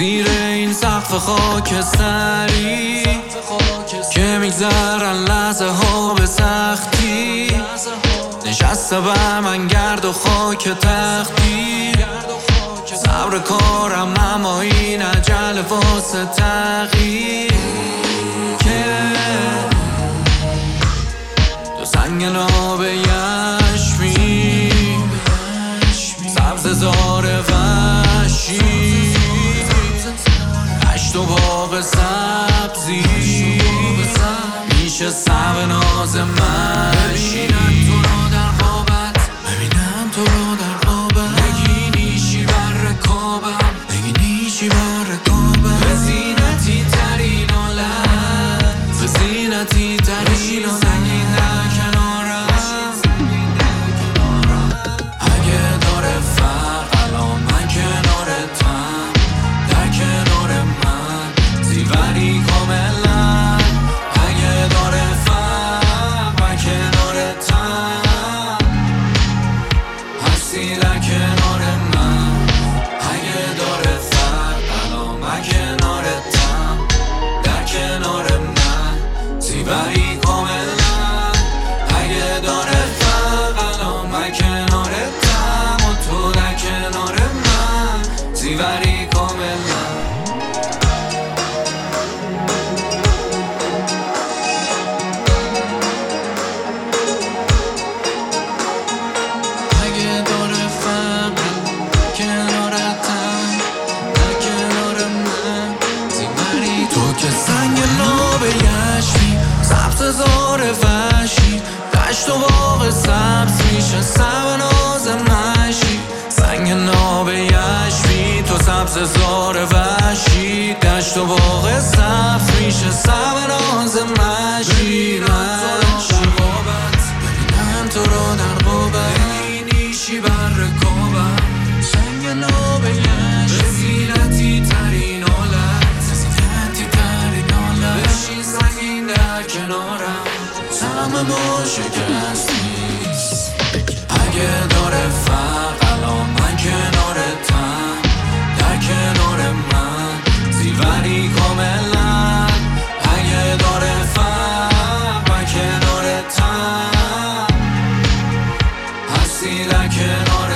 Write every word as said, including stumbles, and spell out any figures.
زیر این سقف خاکستری که میگذرن لحظه ها به سختی، نشسته بر من گرد و خاک تختی. صبر کارم اما این عجله واسه تغییر که تو سنگ ناب یشمی سبز زار وحشی، دشت و باغ سبزی میشه سب ناز مشی. ببینم تو رو در خوابت، ببینم تو رو در خوابت، بگی نیشی بر رکابم، بگی نیشی بر رکابم. به زینتی ترین حالت، به زینتی ترین حالت سنگین در کنارم. اگه داره فرق الان من کنارتم، در کنار من زیوری کاملا. اگه داره فرق من کنارتم، هستی در کنار من. اگه داره فرق الان من کنارتم، در کنار من زیوری کاملا. اگه داره فرق الان من کنارتم و تو در کنار من زیوری کاملا. اگه داره فرق کنارتم، در کنار من زیوری. تو که سنگ ناب یشمی سبز زار وحشی، دشت و باغ سبز میشه سب ناز مشی. سنگ ناب یشمی تو سبز زار وحشی، دشت و باغ سبز میشه سب ناز مشی. ببینم تو رو در خوابت، بگی نیشی بر رکابم، سنگ ناب یشمی به زینتی ترین حالت، به زینتی ترین حالت. بشین سنگین در کنارم، همه ما شکستیست. اگه داره فرق الان من کنارتم، در کنار من زیوری کاملا. اگه داره فرق من کنارتم، هستی در کنار